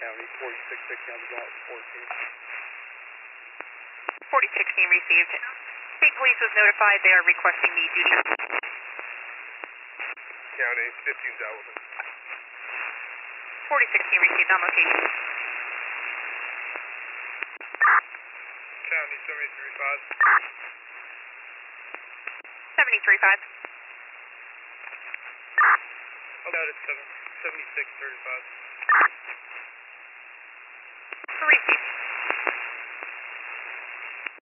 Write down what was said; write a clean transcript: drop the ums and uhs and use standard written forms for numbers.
County, 4660 on the dot, 14. 4016 received. State Police was notified they are requesting the duty. County, 15,000. 4016 received on location. County, 73.5. 73.5. I'll go to 76.35. Received.